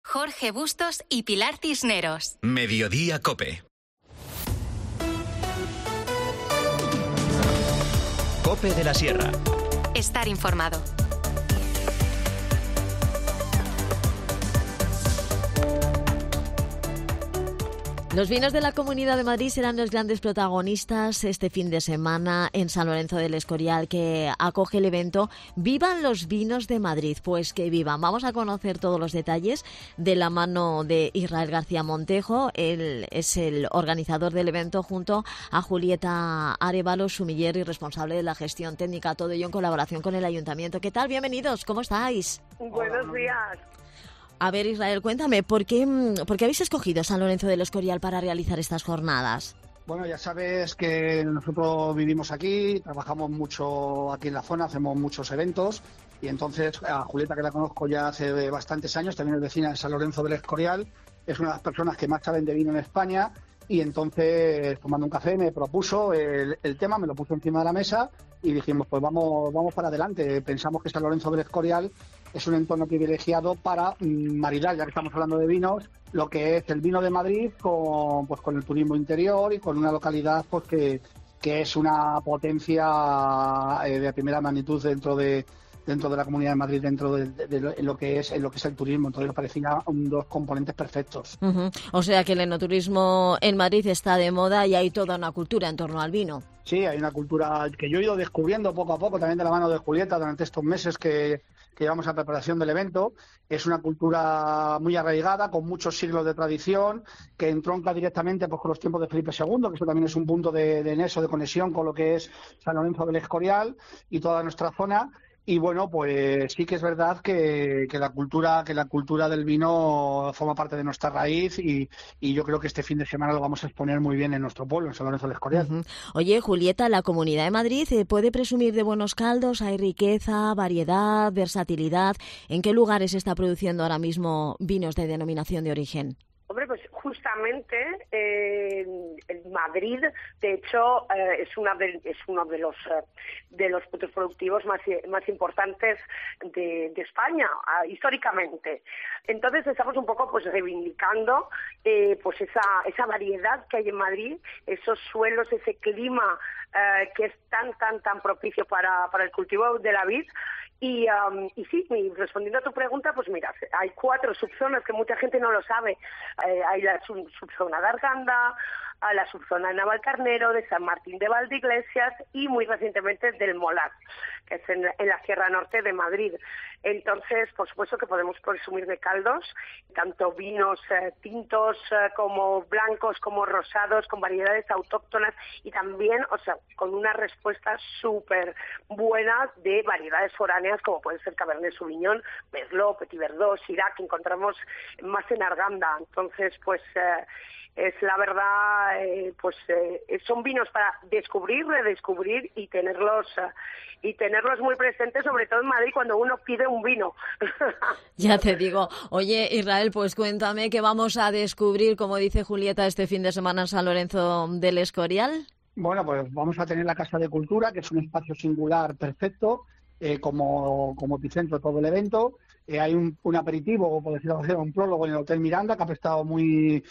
Jorge Bustos y Pilar Cisneros. Mediodía COPE. COPE de la Sierra. Estar informado. Los vinos de la Comunidad de Madrid serán los grandes protagonistas este fin de semana en San Lorenzo del Escorial, que acoge el evento Vivan los Vinos de Madrid. Pues que vivan. Vamos a conocer todos los detalles de la mano de Israel García Montejo. Él es el organizador del evento junto a Julieta Arévalo, sumiller y responsable de la gestión técnica. Todo ello en colaboración con el Ayuntamiento. ¿Qué tal? Bienvenidos. ¿Cómo estáis? Buenos días. A ver, Israel, cuéntame, ¿por qué habéis escogido San Lorenzo del Escorial para realizar estas jornadas? Bueno, ya sabes que nosotros vivimos aquí, trabajamos mucho aquí en la zona, hacemos muchos eventos y entonces a Julieta, que la conozco ya hace bastantes años, también es vecina de San Lorenzo del Escorial, es una de las personas que más saben de vino en España y entonces, tomando un café, me propuso el tema, me lo puso encima de la mesa y dijimos, pues vamos para adelante. Pensamos que San Lorenzo del Escorial es un entorno privilegiado para maridar, ya que estamos hablando de vinos, lo que es el vino de Madrid con el turismo interior y con una localidad pues que es una potencia de primera magnitud dentro de la Comunidad de Madrid, dentro de lo que es el turismo. Entonces me parecían dos componentes perfectos. Uh-huh. O sea que el enoturismo en Madrid está de moda y hay toda una cultura en torno al vino. Sí, hay una cultura que yo he ido descubriendo poco a poco, también de la mano de Julieta, durante estos meses que llevamos a preparación del evento. Es una cultura muy arraigada, con muchos siglos de tradición, que entronca directamente pues, con los tiempos de Felipe II, que eso también es un punto de nexo, de conexión con lo que es San Lorenzo del Escorial y toda nuestra zona. Y bueno, pues sí que es verdad que la cultura del vino forma parte de nuestra raíz y yo creo que este fin de semana lo vamos a exponer muy bien en nuestro pueblo, en San Lorenzo del Escorial. Uh-huh. Oye, Julieta, la Comunidad de Madrid puede presumir de buenos caldos, hay riqueza, variedad, versatilidad. ¿En qué lugares se está produciendo ahora mismo vinos de denominación de origen? Hombre, pues justamente en Madrid, de hecho, es uno de los puntos productivos más importantes de España, históricamente. Entonces estamos un poco pues reivindicando pues esa variedad que hay en Madrid, esos suelos, ese clima que es tan propicio para el cultivo de la vid. Y sí, respondiendo a tu pregunta, pues mira, hay 4 subzonas que mucha gente no lo sabe. Hay la subzona de Arganda, la subzona de Navalcarnero, de San Martín de Valdeiglesias y muy recientemente del Molar, que es en la Sierra Norte de Madrid. Entonces, por supuesto que podemos presumir de caldos, tanto vinos tintos como blancos, como rosados, con variedades autóctonas y también, o sea, con una respuesta súper buena de variedades foráneas, como puede ser Cabernet Sauvignon, Merlot, Petit Verdot, Syrah, que encontramos más en Arganda. Entonces, pues es la verdad, son vinos para descubrir, redescubrir y tenerlos muy presentes, sobre todo en Madrid cuando uno pide un vino. Ya te digo. Oye, Israel, pues cuéntame qué vamos a descubrir, como dice Julieta, este fin de semana en San Lorenzo del Escorial. Bueno, pues vamos a tener la Casa de Cultura, que es un espacio singular perfecto, como epicentro de todo el evento. Hay un aperitivo, por decirlo así, un prólogo en el Hotel Miranda, que ha prestado muy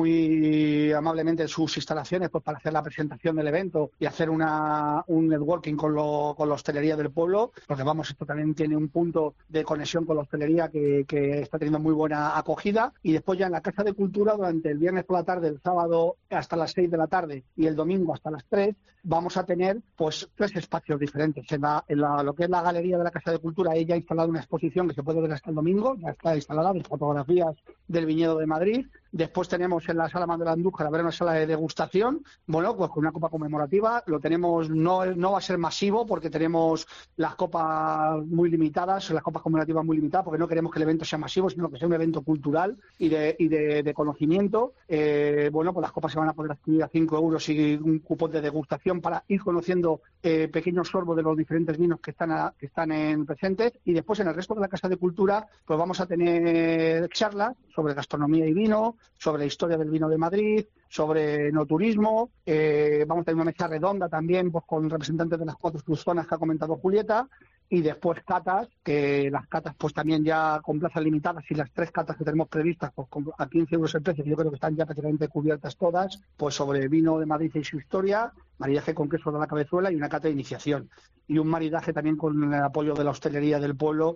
amablemente sus instalaciones pues para hacer la presentación del evento y hacer un networking con la hostelería del pueblo, porque vamos, esto también tiene un punto de conexión con la hostelería que está teniendo muy buena acogida. Y después ya en la Casa de Cultura, durante el viernes por la tarde, el sábado hasta las 6 de la tarde y el domingo hasta las 3, vamos a tener pues 3 espacios diferentes. En lo que es la galería de la Casa de Cultura, ella ha instalado una exposición que se puede ver hasta el domingo, ya está instalada, de fotografías del viñedo de Madrid. Después tenemos en la Sala Manuel Andújar, habrá una sala de degustación, bueno, pues con una copa conmemorativa. Lo tenemos, no va a ser masivo porque tenemos las copas muy limitadas, las copas conmemorativas muy limitadas, porque no queremos que el evento sea masivo, sino que sea un evento cultural y de conocimiento. Bueno, pues las copas se van a poder adquirir a 5 euros y un cupón de degustación para ir conociendo pequeños sorbos de los diferentes vinos que están en presentes. Y después en el resto de la Casa de Cultura pues vamos a tener charlas sobre gastronomía y vino, sobre la historia del vino de Madrid, sobre enoturismo. Vamos a tener una mesa redonda también pues con representantes de las 4 subzonas que ha comentado Julieta. y después catas, que las catas pues también ya con plazas limitadas, y las 3 catas que tenemos previstas pues a 15 euros el precio, que yo creo que están ya prácticamente cubiertas todas, pues sobre vino de Madrid y su historia, maridaje con queso de la Cabezuela y una cata de iniciación. Y un maridaje también con el apoyo de la hostelería del pueblo,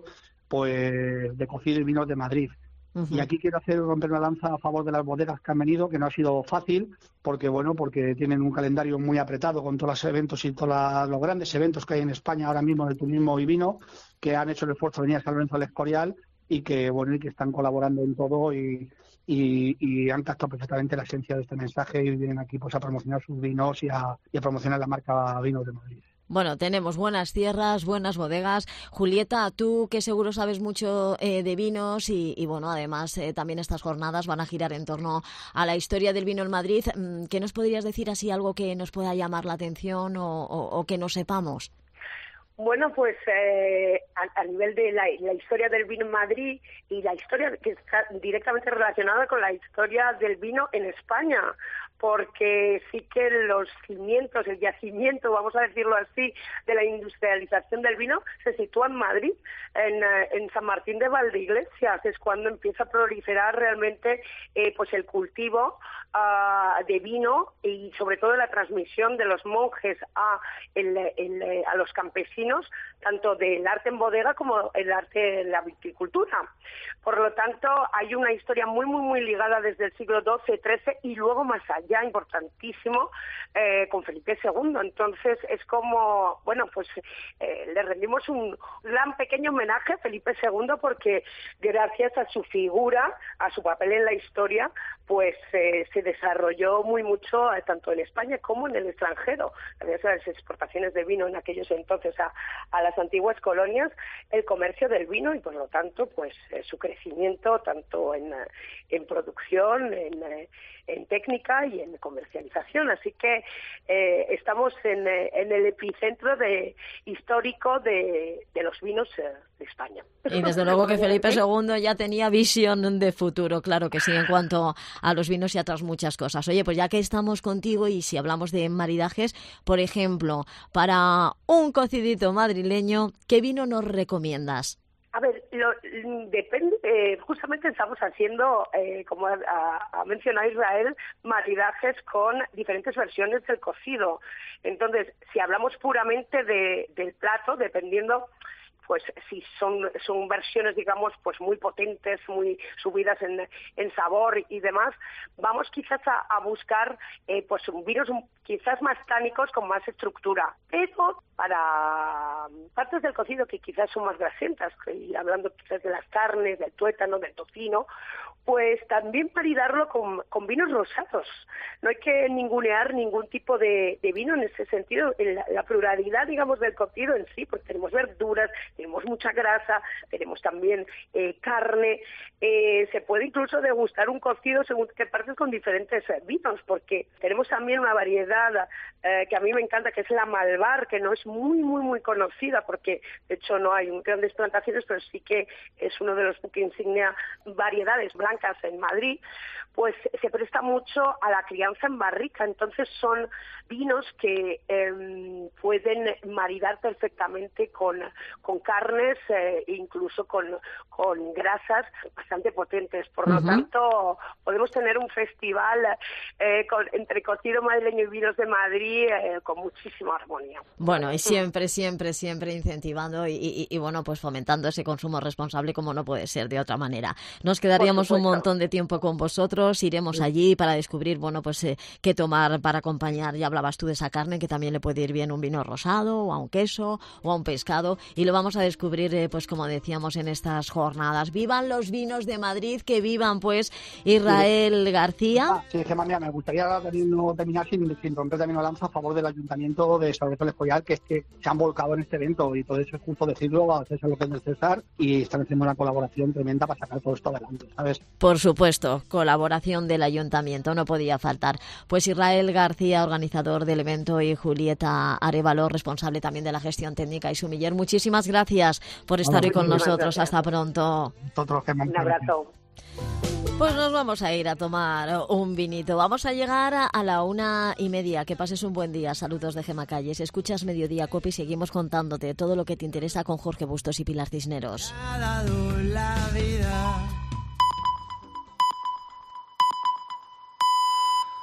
pues de cocido y vinos de Madrid. Y aquí quiero romper una lanza a favor de las bodegas que han venido, que no ha sido fácil, porque tienen un calendario muy apretado con todos los eventos y todos los grandes eventos que hay en España ahora mismo de turismo y vino, que han hecho el esfuerzo de venir a San Lorenzo del Escorial y que están colaborando en todo y han captado perfectamente la esencia de este mensaje y vienen aquí pues a promocionar sus vinos y a promocionar la marca Vinos de Madrid. Bueno, tenemos buenas tierras, buenas bodegas. Julieta, tú que seguro sabes mucho de vinos y bueno, además también estas jornadas van a girar en torno a la historia del vino en Madrid. ¿Qué nos podrías decir así, algo que nos pueda llamar la atención o que no sepamos? Bueno, pues a nivel de la historia del vino en Madrid y la historia que está directamente relacionada con la historia del vino en España, porque sí que los cimientos, el yacimiento, vamos a decirlo así, de la industrialización del vino se sitúa en Madrid, en San Martín de Valdeiglesias, es cuando empieza a proliferar realmente pues el cultivo de vino y sobre todo la transmisión de los monjes a los campesinos, tanto del arte en bodega como el arte en la viticultura. Por lo tanto, hay una historia muy, muy, muy ligada desde el siglo XII, XIII y luego más allá, importantísimo, con Felipe II. Entonces, es como, bueno, pues le rendimos un gran pequeño homenaje a Felipe II porque gracias a su figura, a su papel en la historia, pues se desarrolló muy mucho tanto en España como en el extranjero. Gracias a las exportaciones de vino en aquellos entonces a las antiguas colonias, el comercio del vino y por lo tanto pues su crecimiento tanto en producción, en técnica y en comercialización. Así que estamos en el epicentro histórico de los vinos de España. Y desde luego que Felipe II ya tenía visión de futuro, claro que sí, en cuanto a los vinos y a otras muchas cosas. Oye, pues ya que estamos contigo y si hablamos de maridajes, por ejemplo, para un cocidito madrileño, ¿qué vino nos recomiendas? A ver, depende, justamente estamos haciendo, como ha mencionado Israel, maridajes con diferentes versiones del cocido. Entonces, si hablamos puramente del plato, dependiendo, pues si son versiones, digamos, pues muy potentes, muy subidas en sabor y demás, vamos quizás a buscar pues vinos quizás más tánicos con más estructura. Pero para partes del cocido que quizás son más grasientas, y hablando quizás de las carnes, del tuétano, del tocino, pues también maridarlo con vinos rosados. No hay que ningunear ningún tipo de vino en ese sentido, la pluralidad, digamos, del cocido en sí, porque tenemos verduras, tenemos mucha grasa, tenemos también carne, se puede incluso degustar un cocido según qué partes con diferentes vinos, porque tenemos también una variedad que a mí me encanta, que es la Malvar, que no es muy, muy, muy conocida, porque de hecho no hay grandes plantaciones, pero sí que es uno de los buques insignia variedades blancas en Madrid, pues se presta mucho a la crianza en barrica. Entonces son vinos que pueden maridar perfectamente con carnes, incluso con grasas bastante potentes. Por lo tanto, podemos tener un festival entre cocido madrileño y vinos de Madrid con muchísima armonía. Bueno, y siempre incentivando y bueno, pues fomentando ese consumo responsable como no puede ser de otra manera. Nos quedaríamos un montón de tiempo con vosotros, iremos allí para descubrir, bueno, pues qué tomar para acompañar. Ya hablabas tú de esa carne que también le puede ir bien un vino rosado o a un queso o a un pescado y lo vamos a descubrir, pues como decíamos en estas jornadas. ¡Vivan los vinos de Madrid! ¡Que vivan, pues, Israel García! Sí, Gemma, me gustaría no terminar sin romper también una lanza a favor del Ayuntamiento de San Lorenzo del Escorial, que es que se han volcado en este evento y todo eso es justo decirlo, a César lo que es del César, y están haciendo una colaboración tremenda para sacar todo esto adelante, ¿sabes? Por supuesto, colaboración del Ayuntamiento, no podía faltar. Pues Israel García, organizador del evento, y Julieta Arévalo, responsable también de la gestión técnica y sumiller. Muchísimas gracias por estar hoy con nosotros. Gracias. Hasta pronto. Un abrazo. Pues nos vamos a ir a tomar un vinito. Vamos a llegar a la 1:30. Que pases un buen día. Saludos de Gemma Calles. Escuchas Mediodía Cope y seguimos contándote todo lo que te interesa con Jorge Bustos y Pilar Cisneros. Ha dado la vida.